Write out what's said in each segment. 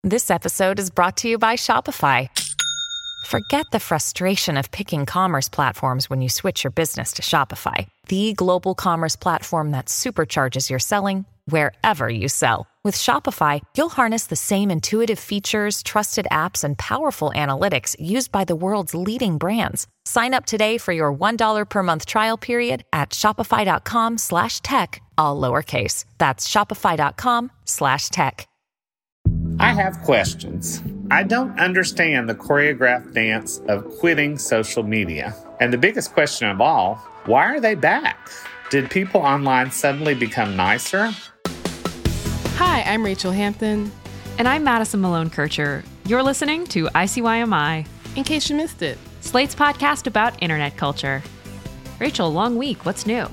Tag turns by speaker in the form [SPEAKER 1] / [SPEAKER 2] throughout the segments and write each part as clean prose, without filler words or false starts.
[SPEAKER 1] This episode is brought to you by Shopify. Forget the frustration of picking commerce platforms when you switch your business to Shopify, the global commerce platform that supercharges your selling wherever you sell. With Shopify, you'll harness the same intuitive features, trusted apps, and powerful analytics used by the world's leading brands. Sign up today for your $1 per month trial period at shopify.com/tech, all lowercase. That's shopify.com/tech.
[SPEAKER 2] I have questions. I don't understand the choreographed dance of quitting social media. And the biggest question of all, why are they back? Did people online suddenly become nicer?
[SPEAKER 3] Hi, I'm Rachel Hampton.
[SPEAKER 4] And I'm Madison Malone Kircher. You're listening to ICYMI.
[SPEAKER 3] In case you missed it.
[SPEAKER 4] Slate's podcast about internet culture. Rachel, long week. What's new?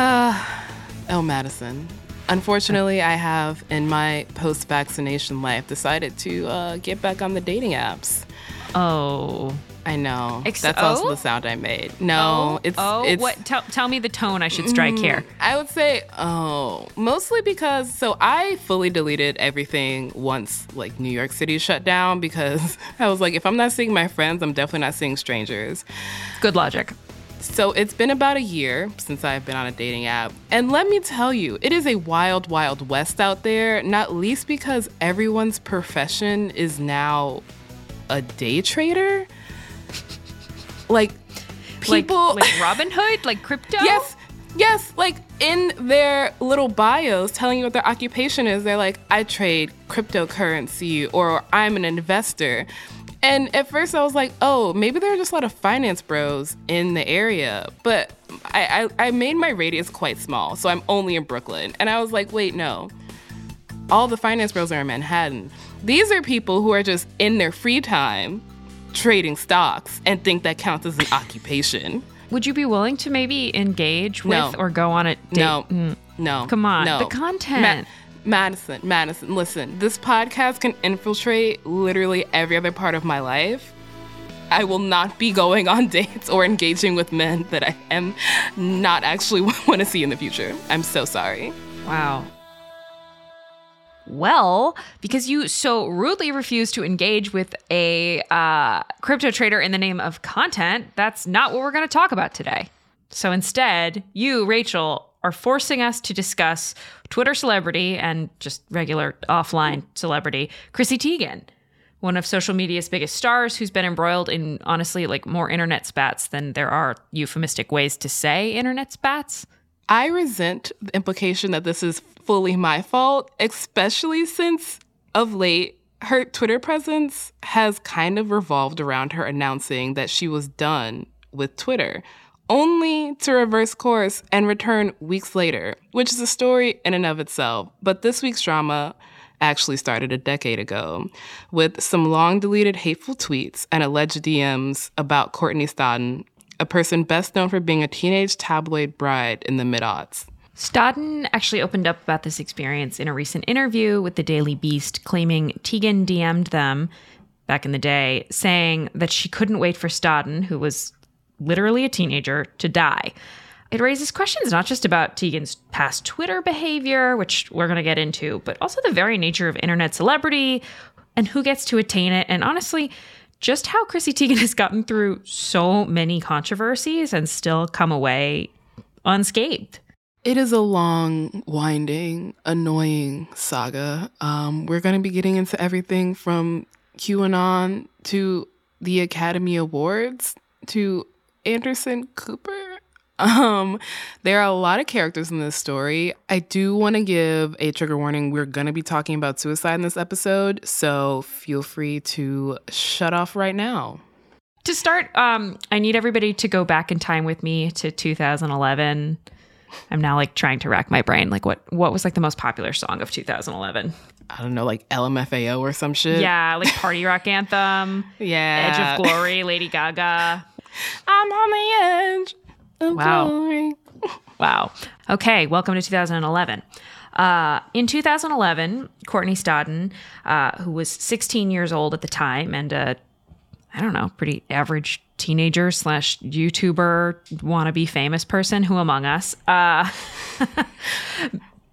[SPEAKER 3] Oh, Madison. Unfortunately, I have, in my post-vaccination life, decided to get back on the dating apps.
[SPEAKER 4] Oh.
[SPEAKER 3] I know. That's also the sound I made. No, it's
[SPEAKER 4] what? Tell me the tone I should strike here.
[SPEAKER 3] I would say, mostly because, so I fully deleted everything once, like, New York City shut down, because I was like, if I'm not seeing my friends, I'm definitely not seeing strangers.
[SPEAKER 4] Good logic.
[SPEAKER 3] So it's been about a year since I've been on a dating app. And let me tell you, it is a wild, wild west out there, not least because everyone's profession is now a day trader. Like, people...
[SPEAKER 4] Like Robin Hood? Like crypto?
[SPEAKER 3] Yes, like in their little bios telling you what their occupation is, they're like, I trade cryptocurrency, or I'm an investor. And at first I was like, oh, maybe there are just a lot of finance bros in the area. But I made my radius quite small, so I'm only in Brooklyn. And I was like, wait, no. All the finance bros are in Manhattan. These are people who are just in their free time trading stocks and think that counts as an occupation.
[SPEAKER 4] Would you be willing to maybe engage with or go on a date?
[SPEAKER 3] No.
[SPEAKER 4] Come on.
[SPEAKER 3] No.
[SPEAKER 4] The content.
[SPEAKER 3] Madison, listen, this podcast can infiltrate literally every other part of my life. I will not be going on dates or engaging with men that I am not actually want to see in the future. I'm so sorry.
[SPEAKER 4] Wow. Well, because you so rudely refuse to engage with a crypto trader in the name of content, that's not what we're going to talk about today. So instead, you, Rachel, are forcing us to discuss Twitter celebrity and just regular offline celebrity, Chrissy Teigen, one of social media's biggest stars who's been embroiled in, honestly, like more internet spats than there are euphemistic ways to say internet spats.
[SPEAKER 3] I resent the implication that this is fully my fault, especially since of late, her Twitter presence has kind of revolved around her announcing that she was done with Twitter, only to reverse course and return weeks later, which is a story in and of itself. But this week's drama actually started a decade ago with some long-deleted hateful tweets and alleged DMs about Courtney Stodden, a person best known for being a teenage tabloid bride in the mid-aughts.
[SPEAKER 4] Stodden actually opened up about this experience in a recent interview with the Daily Beast, claiming Teigen DM'd them back in the day, saying that she couldn't wait for Stodden, who was literally a teenager, to die. It raises questions not just about Teigen's past Twitter behavior, which we're going to get into, but also the very nature of internet celebrity and who gets to attain it. And honestly, just how Chrissy Teigen has gotten through so many controversies and still come away unscathed.
[SPEAKER 3] It is a long, winding, annoying saga. We're going to be getting into everything from QAnon to the Academy Awards to Anderson Cooper. There are a lot of characters in this story. I do want to give a trigger warning. We're going to be talking about suicide in this episode, so feel free to shut off right now.
[SPEAKER 4] To start, I need everybody to go back in time with me to 2011. I'm now like trying to rack my brain. Like what was like the most popular song of 2011?
[SPEAKER 3] I don't know, like LMFAO or some shit.
[SPEAKER 4] Yeah, like Party Rock Anthem.
[SPEAKER 3] Yeah.
[SPEAKER 4] Edge of Glory, Lady Gaga.
[SPEAKER 3] I'm on the edge of glory.
[SPEAKER 4] Wow. Okay, welcome to 2011. In 2011, Courtney Stodden, who was 16 years old at the time and I don't know, pretty average teenager / YouTuber wannabe famous person, who among us,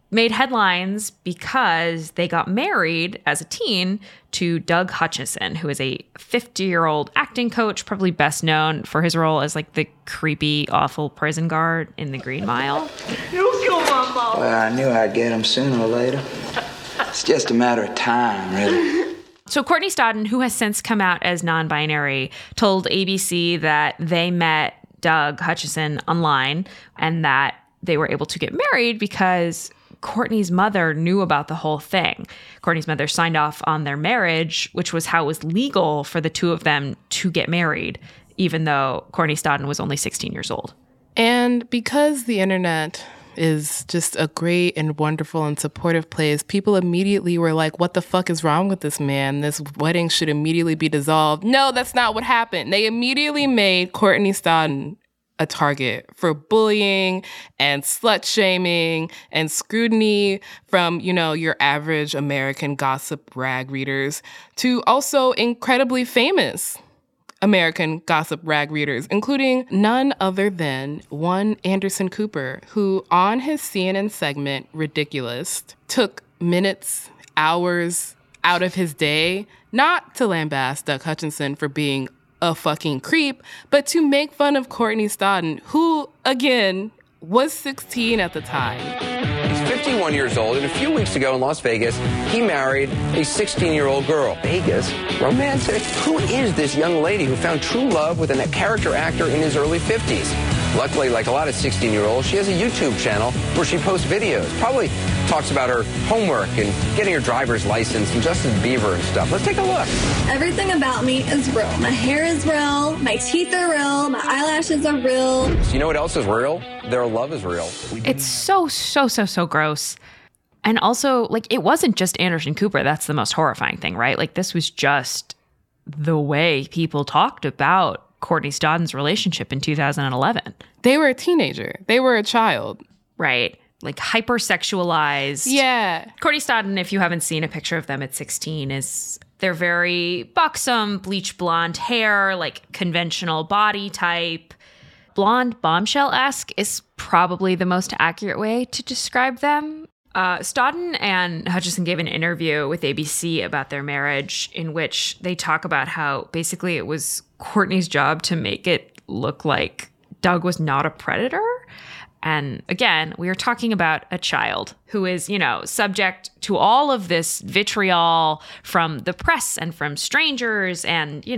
[SPEAKER 4] made headlines because they got married as a teen to Doug Hutchison, who is a 50-year-old acting coach, probably best known for his role as like the creepy, awful prison guard in The Green Mile.
[SPEAKER 5] You kill my mom.
[SPEAKER 6] Well, I knew I'd get him sooner or later. It's just a matter of time, really.
[SPEAKER 4] So Courtney Stodden, who has since come out as non-binary, told ABC that they met Doug Hutchison online and that they were able to get married because Courtney's mother knew about the whole thing. Courtney's mother signed off on their marriage, which was how it was legal for the two of them to get married, even though Courtney Stodden was only 16 years old.
[SPEAKER 3] And because the internet is just a great and wonderful and supportive place, people immediately were like, what the fuck is wrong with this man? This wedding should immediately be dissolved. No, that's not what happened. They immediately made Courtney Stodden a target for bullying and slut-shaming and scrutiny from, your average American gossip rag readers to also incredibly famous American gossip rag readers, including none other than one Anderson Cooper, who on his CNN segment, Ridiculous, took minutes, hours out of his day, not to lambaste Doug Hutchison for being a fucking creep, but to make fun of Courtney Stodden, who, again, was 16 at the time.
[SPEAKER 7] He's 51 years old, and a few weeks ago in Las Vegas, he married a 16-year-old girl. Vegas? Romantic? Who is this young lady who found true love with a character actor in his early 50s? Luckily, like a lot of 16-year-olds, she has a YouTube channel where she posts videos. Probably talks about her homework and getting her driver's license and Justin Bieber and stuff. Let's take a look.
[SPEAKER 8] Everything about me is real. My hair is real. My teeth are real. My eyelashes are real.
[SPEAKER 7] So you know what else is real? Their love is real.
[SPEAKER 4] It's so gross. And also, it wasn't just Anderson Cooper. That's the most horrifying thing, right? This was just the way people talked about Courtney Stodden's relationship in 2011.
[SPEAKER 3] They were a teenager. They were a child.
[SPEAKER 4] Right. Hypersexualized.
[SPEAKER 3] Yeah.
[SPEAKER 4] Courtney Stodden, if you haven't seen a picture of them at 16, they're very buxom, bleach blonde hair, conventional body type. Blonde bombshell-esque is probably the most accurate way to describe them. Stodden and Hutchison gave an interview with ABC about their marriage in which they talk about how basically it was Courtney's job to make it look like Doug was not a predator. And again, we are talking about a child who is, subject to all of this vitriol from the press and from strangers and,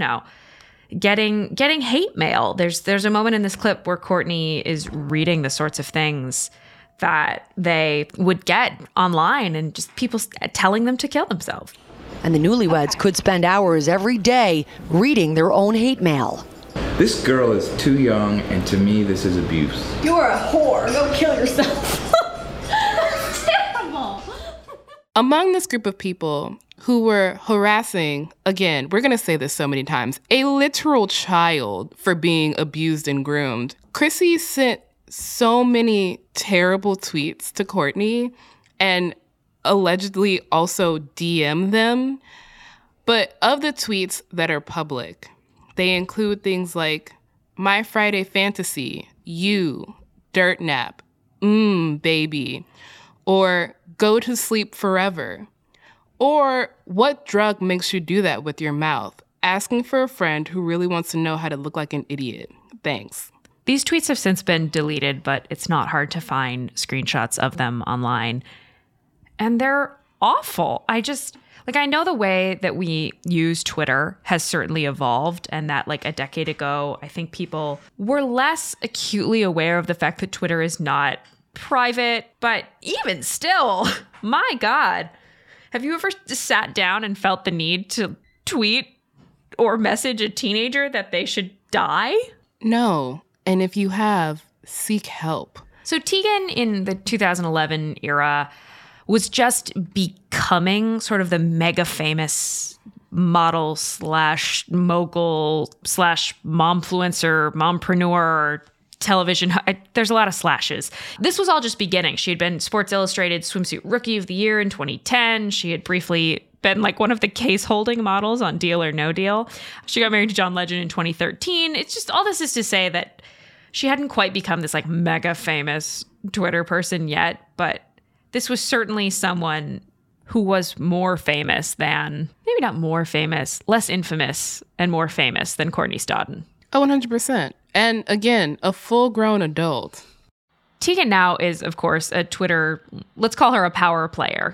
[SPEAKER 4] getting hate mail. There's a moment in this clip where Courtney is reading the sorts of things that they would get online and just people telling them to kill themselves.
[SPEAKER 9] And the newlyweds could spend hours every day reading their own hate mail.
[SPEAKER 10] This girl is too young, and to me, this is abuse.
[SPEAKER 8] You're a whore. Go kill yourself. That's terrible.
[SPEAKER 3] Among this group of people who were harassing, again, we're going to say this so many times, a literal child for being abused and groomed, Chrissy sent so many terrible tweets to Courtney and allegedly also DM them. But of the tweets that are public, they include things like, my Friday fantasy, you, dirt nap, baby, or go to sleep forever, or what drug makes you do that with your mouth, asking for a friend who really wants to know how to look like an idiot. Thanks.
[SPEAKER 4] These tweets have since been deleted, but it's not hard to find screenshots of them online. And they're awful. I know the way that we use Twitter has certainly evolved, and that a decade ago, I think people were less acutely aware of the fact that Twitter is not private. But even still, my God, have you ever sat down and felt the need to tweet or message a teenager that they should die?
[SPEAKER 3] No. And if you have, seek help.
[SPEAKER 4] So Tegan in the 2011 era was just becoming sort of the mega famous model / mogul / momfluencer, mompreneur, television. There's a lot of slashes. This was all just beginning. She had been Sports Illustrated Swimsuit Rookie of the Year in 2010. She had briefly been one of the case holding models on Deal or No Deal. She got married to John Legend in 2013. It's just, all this is to say that she hadn't quite become this mega famous Twitter person yet, but this was certainly someone who was more famous than, maybe not more famous, less infamous and more famous than Courtney Stodden.
[SPEAKER 3] Oh, 100%. And again, a full-grown adult.
[SPEAKER 4] Teigen now is, of course, a Twitter, let's call her a power player.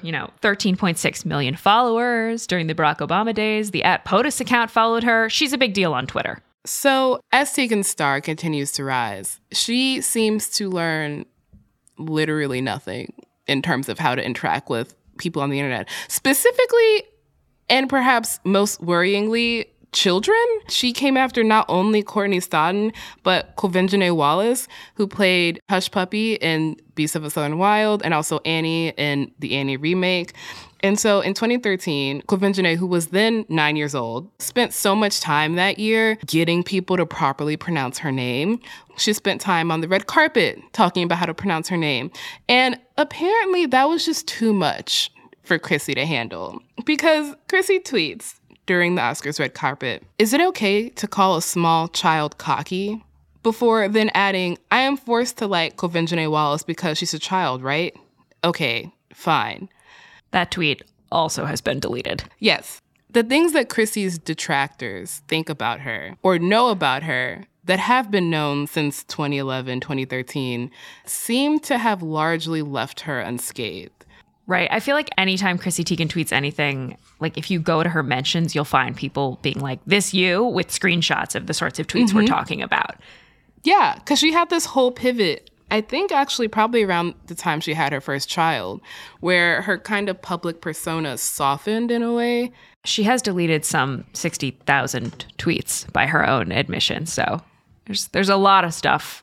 [SPEAKER 4] 13.6 million followers during the Barack Obama days. The @POTUS account followed her. She's a big deal on Twitter.
[SPEAKER 3] So as Teigen's star continues to rise, she seems to learn literally nothing in terms of how to interact with people on the internet. Specifically, and perhaps most worryingly, children. She came after not only Courtney Stodden, but Quvenzhané Wallis, who played Hush Puppy in Beasts of the Southern Wild, and also Annie in the Annie remake. And so in 2013, Quvenzhané, who was then 9 years old, spent so much time that year getting people to properly pronounce her name. She spent time on the red carpet talking about how to pronounce her name. And apparently that was just too much for Chrissy to handle. Because Chrissy tweets during the Oscars red carpet, "Is it okay to call a small child cocky?" Before then adding, "I am forced to like Quvenzhané Wallis because she's a child, right? Okay, fine."
[SPEAKER 4] That tweet also has been deleted.
[SPEAKER 3] Yes. The things that Chrissy's detractors think about her or know about her that have been known since 2011, 2013 seem to have largely left her unscathed.
[SPEAKER 4] Right. I feel like anytime Chrissy Teigen tweets anything, like if you go to her mentions, you'll find people being like, "This you?" with screenshots of the sorts of tweets we're talking about.
[SPEAKER 3] Yeah, because she had this whole pivot, I think actually probably around the time she had her first child, where her kind of public persona softened in a way.
[SPEAKER 4] She has deleted some 60,000 tweets by her own admission, so there's a lot of stuff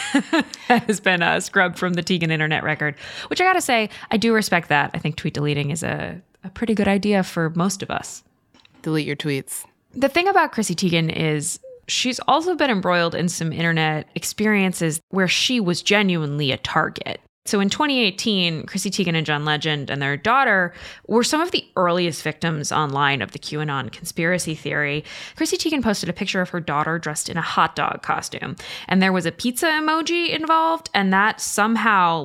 [SPEAKER 4] that has been scrubbed from the Teigen internet record, which I gotta say, I do respect that. I think tweet deleting is a pretty good idea for most of us.
[SPEAKER 3] Delete your tweets.
[SPEAKER 4] The thing about Chrissy Teigen is she's also been embroiled in some internet experiences where she was genuinely a target. So in 2018, Chrissy Teigen and John Legend and their daughter were some of the earliest victims online of the QAnon conspiracy theory. Chrissy Teigen posted a picture of her daughter dressed in a hot dog costume, and there was a pizza emoji involved, and that somehow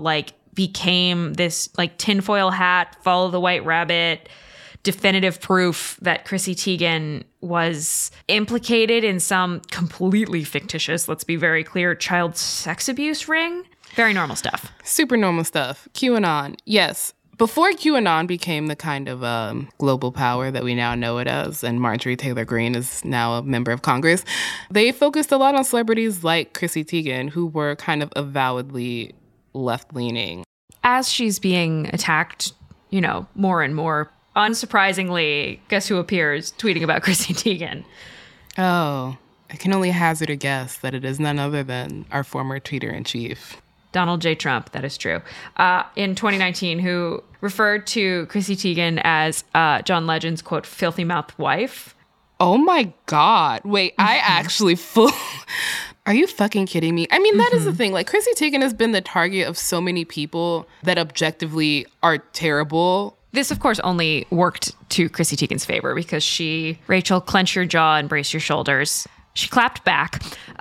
[SPEAKER 4] became this tinfoil hat, follow the white rabbit, definitive proof that Chrissy Teigen was implicated in some completely fictitious, let's be very clear, child sex abuse ring. Very normal stuff.
[SPEAKER 3] Super normal stuff. QAnon. Yes. Before QAnon became the kind of global power that we now know it as, and Marjorie Taylor Greene is now a member of Congress, they focused a lot on celebrities like Chrissy Teigen, who were kind of avowedly left-leaning.
[SPEAKER 4] As she's being attacked, more and more, unsurprisingly, guess who appears tweeting about Chrissy Teigen?
[SPEAKER 3] Oh, I can only hazard a guess that it is none other than our former tweeter-in-chief.
[SPEAKER 4] Donald J. Trump, that is true. In 2019, who referred to Chrissy Teigen as John Legend's, quote, filthy mouthed wife.
[SPEAKER 3] Oh my God. Wait, I actually Are you fucking kidding me? I mean, that is the thing. Chrissy Teigen has been the target of so many people that objectively are terrible.
[SPEAKER 4] This, of course, only worked to Chrissy Teigen's favor because Rachel, clench your jaw and brace your shoulders. She clapped back.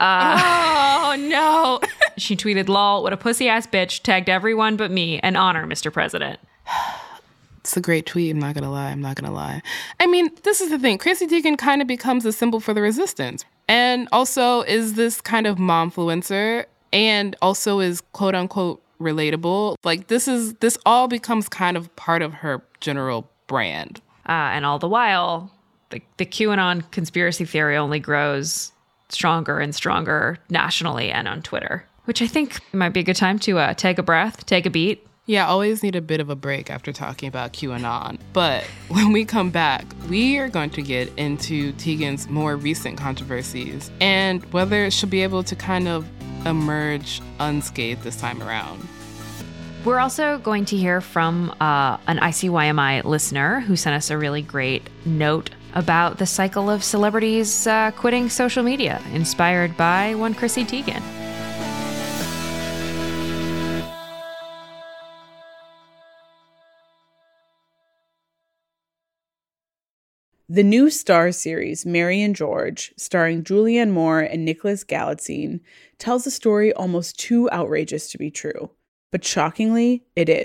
[SPEAKER 3] Oh, no.
[SPEAKER 4] She tweeted, "Lol, what a pussy-ass bitch, tagged everyone but me, an honor, Mr. President."
[SPEAKER 3] It's a great tweet, I'm not gonna lie. I mean, this is the thing. Chrissy Teigen kind of becomes a symbol for the resistance. And also is this kind of momfluencer, and also is quote-unquote relatable. This all becomes kind of part of her general brand.
[SPEAKER 4] And all the while, the QAnon conspiracy theory only grows stronger and stronger nationally and on Twitter, which I think might be a good time to take a breath, take a beat.
[SPEAKER 3] Yeah, always need a bit of a break after talking about QAnon. But when we come back, we are going to get into Teigen's more recent controversies and whether she'll be able to kind of emerge unscathed this time around.
[SPEAKER 4] We're also going to hear from an ICYMI listener who sent us a really great note about the cycle of celebrities quitting social media, inspired by one Chrissy Teigen.
[SPEAKER 11] The new Star series, Mary and George, starring Julianne Moore and Nicholas Galitzine, tells a story almost too outrageous to be true. But shockingly, it is.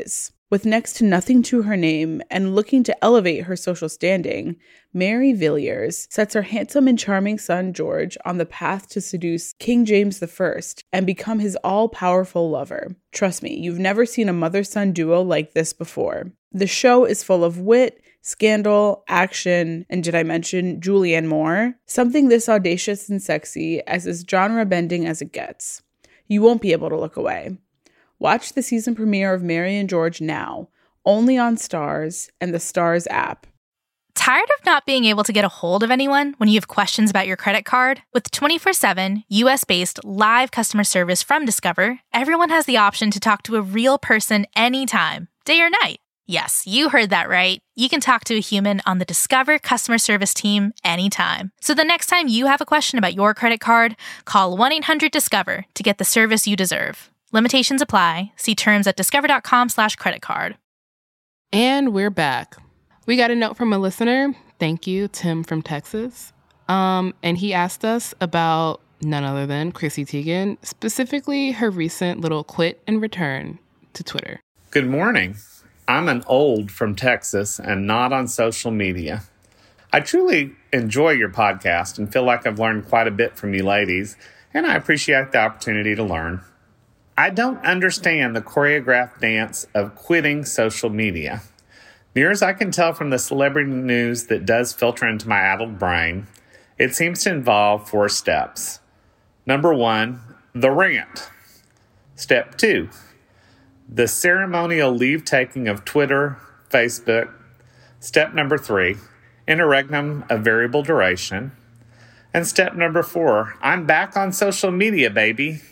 [SPEAKER 11] With next to nothing to her name and looking to elevate her social standing, Mary Villiers sets her handsome and charming son George on the path to seduce King James I and become his all-powerful lover. Trust me, you've never seen a mother-son duo like this before. The show is full of wit, scandal, action, and did I mention Julianne Moore? Something this audacious and sexy as is genre-bending as it gets. You won't be able to look away. Watch the season premiere of Mary and George now, only on Starz and the Starz app.
[SPEAKER 12] Tired of not being able to get a hold of anyone when you have questions about your credit card? With 24/7, US-based live customer service from Discover, everyone has the option to talk to a real person anytime, day or night. Yes, you heard that right. You can talk to a human on the Discover customer service team anytime. So the next time you have a question about your credit card, call 1-800-DISCOVER to get the service you deserve. Limitations apply. See terms at discover.com/creditcard.
[SPEAKER 3] And we're back. We got a note from a listener. Thank you, Tim from Texas. And he asked us about none other than Chrissy Teigen, specifically her recent little quit and return to Twitter.
[SPEAKER 2] Good morning. I'm an old from Texas and not on social media. I truly enjoy your podcast and feel like I've learned quite a bit from you ladies, and I appreciate the opportunity to learn. I don't understand the choreographed dance of quitting social media. Near as I can tell from the celebrity news that does filter into my addled brain, it seems to involve 4 steps. Number 1, the rant. Step 2, the ceremonial leave-taking of Twitter, Facebook. Step number 3, interregnum of variable duration. And step number 4, I'm back on social media, baby.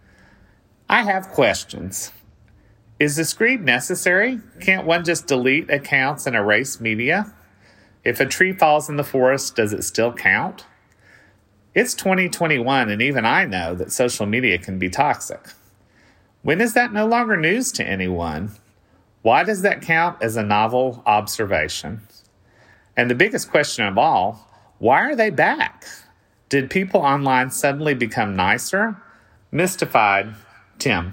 [SPEAKER 2] I have questions. Is this greed necessary? Can't one just delete accounts and erase media? If a tree falls in the forest, does it still count? It's 2021, and even I know that social media can be toxic. When is that no longer news to anyone? Why does that count as a novel observation? And the biggest question of all, why are they back? Did people online suddenly become nicer? Mystified, Tim.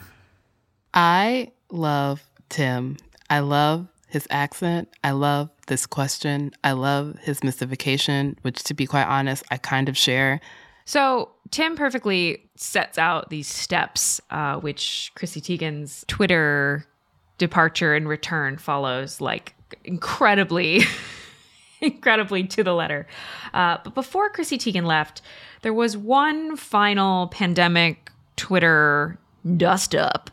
[SPEAKER 3] I love Tim. I love his accent. I love this question. I love his mystification, which, to be quite honest, I kind of share.
[SPEAKER 4] So Tim perfectly sets out these steps, which Chrissy Teigen's Twitter departure and return follows, like, incredibly to the letter. But before Chrissy Teigen left, there was one final pandemic Twitter dust-up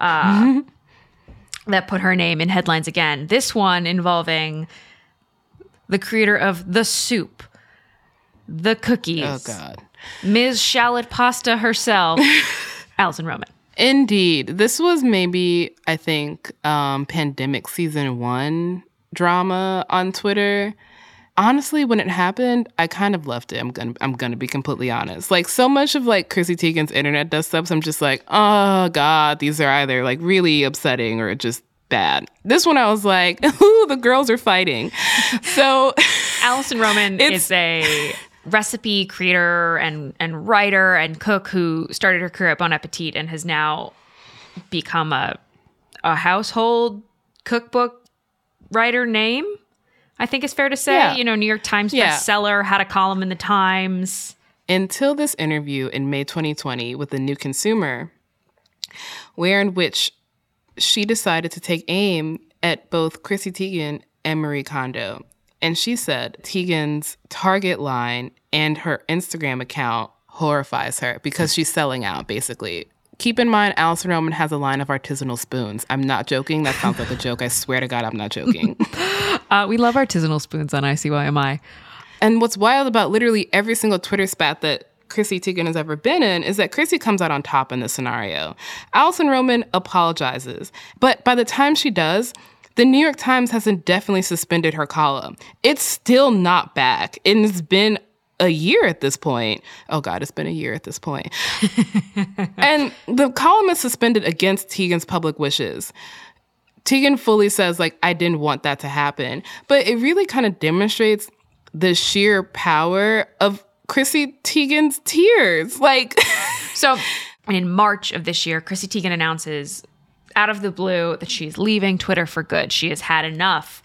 [SPEAKER 4] that put her name in headlines again. This one involving the creator of The Soup, The Cookies.
[SPEAKER 3] Oh, God.
[SPEAKER 4] Ms. Shallot Pasta herself, Alison Roman.
[SPEAKER 3] Indeed. This was maybe, I think, pandemic season 1 drama on Twitter. Honestly, when it happened, I kind of loved it. I'm gonna be completely honest. Like, so much of like Chrissy Teigen's internet dust ups, I'm just like, oh God, these are either like really upsetting or just bad. This one I was like, ooh, the girls are fighting. So
[SPEAKER 4] Alison Roman is a recipe creator and writer and cook who started her career at Bon Appetit and has now become a household cookbook writer name. I think it's fair to say,
[SPEAKER 3] Yeah.
[SPEAKER 4] New York Times bestseller, had a column in the Times.
[SPEAKER 3] Until this interview in May 2020 with The New Consumer, in which she decided to take aim at both Chrissy Teigen and Marie Kondo. And she said Teigen's Target line and her Instagram account horrifies her because she's selling out, basically. Keep in mind, Alison Roman has a line of artisanal spoons. I'm not joking. That sounds like a joke. I swear to God, I'm not joking.
[SPEAKER 4] We love artisanal spoons on ICYMI.
[SPEAKER 3] And what's wild about literally every single Twitter spat that Chrissy Teigen has ever been in is that Chrissy comes out on top in this scenario. Alison Roman apologizes. But by the time she does, the New York Times has indefinitely suspended her column. It's still not back. And it's been a year at this point. Oh God, it's been a year at this point. And the column is suspended against Teigen's public wishes. Teigen fully says, like, I didn't want that to happen. But it really kind of demonstrates the sheer power of Chrissy Teigen's tears. Like,
[SPEAKER 4] so in March of this year, Chrissy Teigen announces out of the blue that she's leaving Twitter for good. She has had enough.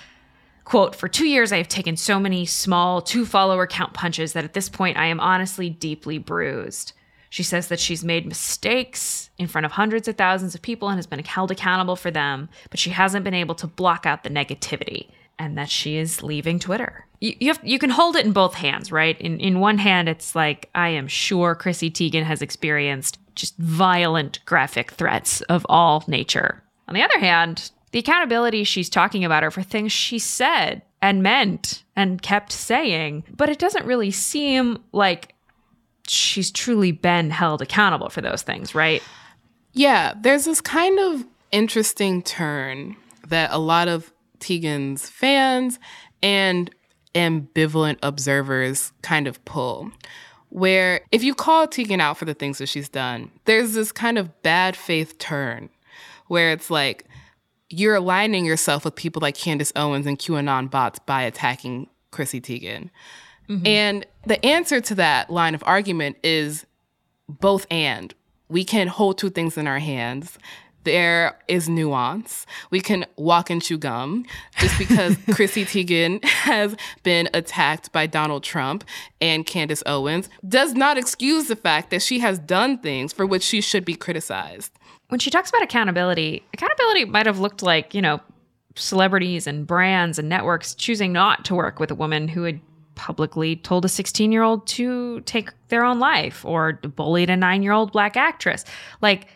[SPEAKER 4] Quote, "For 2 years, I have taken so many small 2-follower count punches that at this point, I am honestly deeply bruised." She says that she's made mistakes in front of hundreds of thousands of people and has been held accountable for them, but she hasn't been able to block out the negativity, and that she is leaving Twitter. You can hold it in both hands, right? In one hand, it's like, I am sure Chrissy Teigen has experienced just violent graphic threats of all nature. On the other hand, the accountability she's talking about are for things she said and meant and kept saying, but it doesn't really seem like she's truly been held accountable for those things, right?
[SPEAKER 3] Yeah, there's this kind of interesting turn that a lot of Teigen's fans and ambivalent observers kind of pull, where if you call Teigen out for the things that she's done, there's this kind of bad faith turn where it's like you're aligning yourself with people like Candace Owens and QAnon bots by attacking Chrissy Teigen. Mm-hmm. And the answer to that line of argument is both and. We can hold two things in our hands. There is nuance. We can walk and chew gum. Just because Chrissy Teigen has been attacked by Donald Trump and Candace Owens does not excuse the fact that she has done things for which she should be criticized.
[SPEAKER 4] When she talks about accountability might have looked like, celebrities and brands and networks choosing not to work with a woman who had publicly told a 16-year-old to take their own life or bullied a 9-year-old Black actress. Like,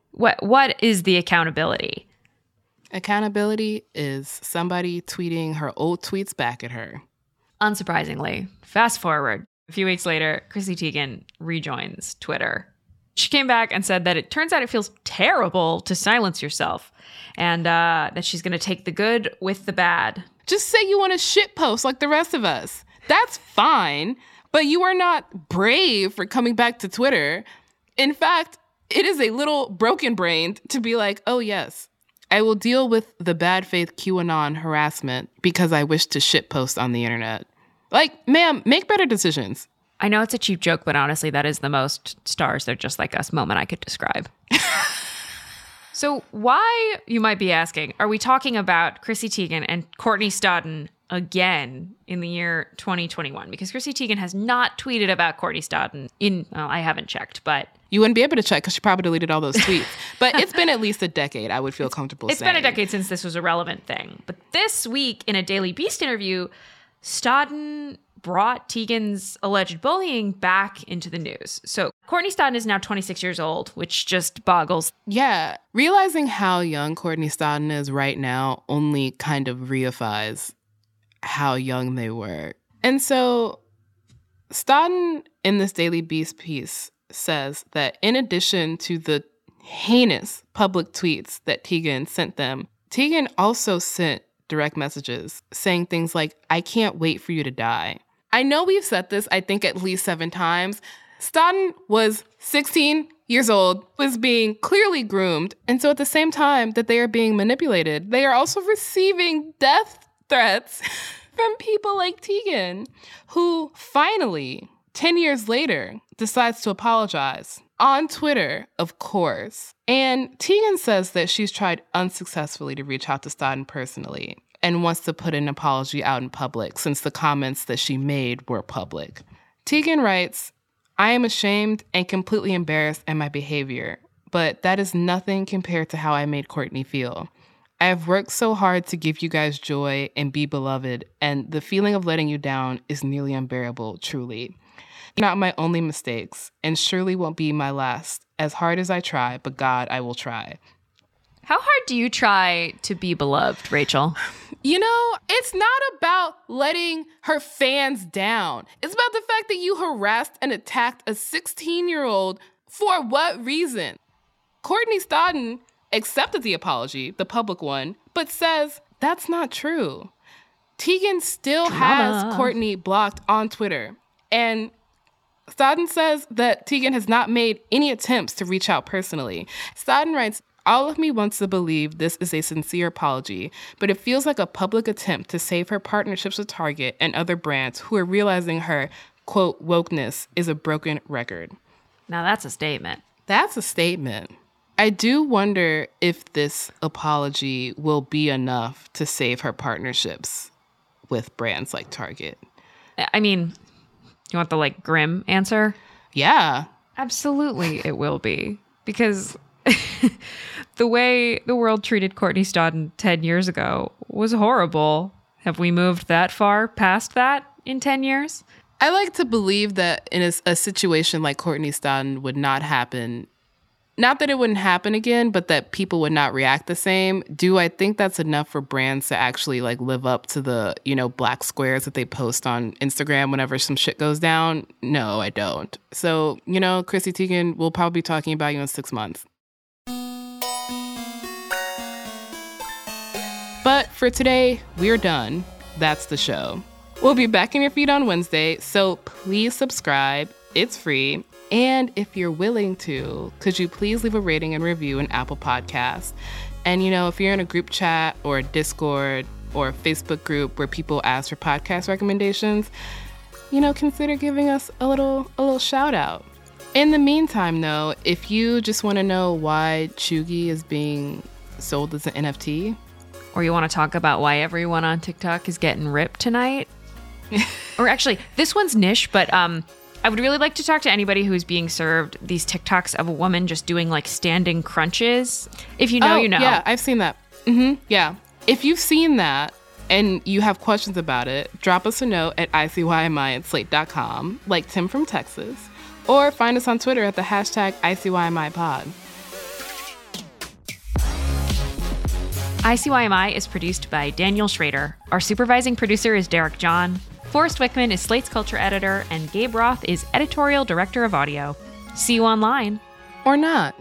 [SPEAKER 4] what is the accountability?
[SPEAKER 3] Accountability is somebody tweeting her old tweets back at her.
[SPEAKER 4] Unsurprisingly, fast forward, a few weeks later, Chrissy Teigen rejoins Twitter. She came back and said that it turns out it feels terrible to silence yourself and that she's going to take the good with the bad.
[SPEAKER 3] Just say you want to shitpost like the rest of us. That's fine, but you are not brave for coming back to Twitter. In fact, it is a little broken-brained to be like, oh yes, I will deal with the bad faith QAnon harassment because I wish to shitpost on the internet. Like, ma'am, make better decisions.
[SPEAKER 4] I know it's a cheap joke, but honestly, that is the most stars, they're just like us moment I could describe. So why, you might be asking, are we talking about Chrissy Teigen and Courtney Stodden again in the year 2021? Because Chrissy Teigen has not tweeted about Courtney Stodden I haven't checked, but...
[SPEAKER 3] You wouldn't be able to check because she probably deleted all those tweets. But it's been at least a decade, I would feel comfortable saying.
[SPEAKER 4] It's been a decade since this was a relevant thing. But this week, in a Daily Beast interview, Stodden brought Teigen's alleged bullying back into the news. So Courtney Stodden is now 26 years old, which just boggles.
[SPEAKER 3] Yeah, realizing how young Courtney Stodden is right now only kind of reifies how young they were. And so Stodden, in this Daily Beast piece, says that in addition to the heinous public tweets that Teigen sent them, Teigen also sent direct messages saying things like, I can't wait for you to die. I know we've said this, I think, at least 7 times. Stodden was 16 years old, was being clearly groomed. And so at the same time that they are being manipulated, they are also receiving death threats from people like Teigen, who finally, 10 years later, decides to apologize. On Twitter, of course. And Teigen says that she's tried unsuccessfully to reach out to Stodden personally and wants to put an apology out in public since the comments that she made were public. Teigen writes, I am ashamed and completely embarrassed at my behavior, but that is nothing compared to how I made Courtney feel. I have worked so hard to give you guys joy and be beloved, and the feeling of letting you down is nearly unbearable, truly. Not my only mistakes, and surely won't be my last. As hard as I try, but God, I will try.
[SPEAKER 4] How hard do you try to be beloved, Rachel?
[SPEAKER 3] It's not about letting her fans down. It's about the fact that you harassed and attacked a 16-year-old for what reason? Courtney Stodden accepted the apology, the public one, but says that's not true. Teigen still has Courtney blocked on Twitter. And Stodden says that Teigen has not made any attempts to reach out personally. Stodden writes, all of me wants to believe this is a sincere apology, but it feels like a public attempt to save her partnerships with Target and other brands who are realizing her, quote, wokeness is a broken record.
[SPEAKER 4] Now that's a statement.
[SPEAKER 3] That's a statement. I do wonder if this apology will be enough to save her partnerships with brands like Target.
[SPEAKER 4] I mean, you want the grim answer?
[SPEAKER 3] Yeah.
[SPEAKER 4] Absolutely it will be. Because the way the world treated Courtney Stodden 10 years ago was horrible. Have we moved that far past that in 10 years?
[SPEAKER 3] I like to believe that in a situation like Courtney Stodden would not happen. Not that it wouldn't happen again, but that people would not react the same. Do I think that's enough for brands to actually live up to the, black squares that they post on Instagram whenever some shit goes down? No, I don't. So, Chrissy Teigen, we'll probably be talking about you in 6 months. But for today, we're done. That's the show. We'll be back in your feed on Wednesday, so please subscribe. It's free. And if you're willing to, could you please leave a rating and review in Apple Podcasts? And, if you're in a group chat or a Discord or a Facebook group where people ask for podcast recommendations, consider giving us a little shout out. In the meantime, though, if you just want to know why Chugi is being sold as an NFT,
[SPEAKER 4] or you want to talk about why everyone on TikTok is getting ripped tonight, or actually, this one's niche, but I would really like to talk to anybody who's being served these TikToks of a woman just doing standing crunches. If you know, you know.
[SPEAKER 3] Yeah, I've seen that. Yeah. If you've seen that and you have questions about it, drop us a note at ICYMI@slate.com, like Tim from Texas, or find us on Twitter at the hashtag ICYMIPod.
[SPEAKER 4] ICYMI is produced by Daniel Schrader. Our supervising producer is Derek John. Forrest Wickman is Slate's culture editor, and Gabe Roth is editorial director of audio. See you online.
[SPEAKER 3] Or not.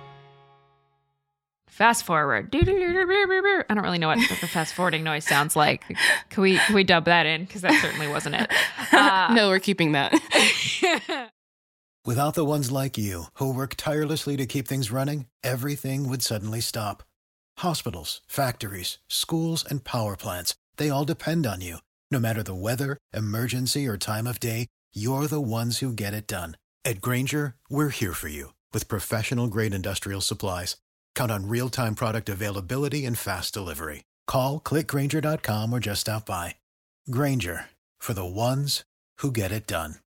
[SPEAKER 4] Fast forward. I don't really know what the fast forwarding noise sounds like. Can we dub that in? Because that certainly wasn't it.
[SPEAKER 3] No, we're keeping that.
[SPEAKER 13] Without the ones like you, who work tirelessly to keep things running, everything would suddenly stop. Hospitals, factories, schools, and power plants, they all depend on you. No matter the weather, emergency, or time of day, you're the ones who get it done. At Grainger, we're here for you with professional-grade industrial supplies. Count on real-time product availability and fast delivery. Call, click Grainger.com, or just stop by. Grainger, for the ones who get it done.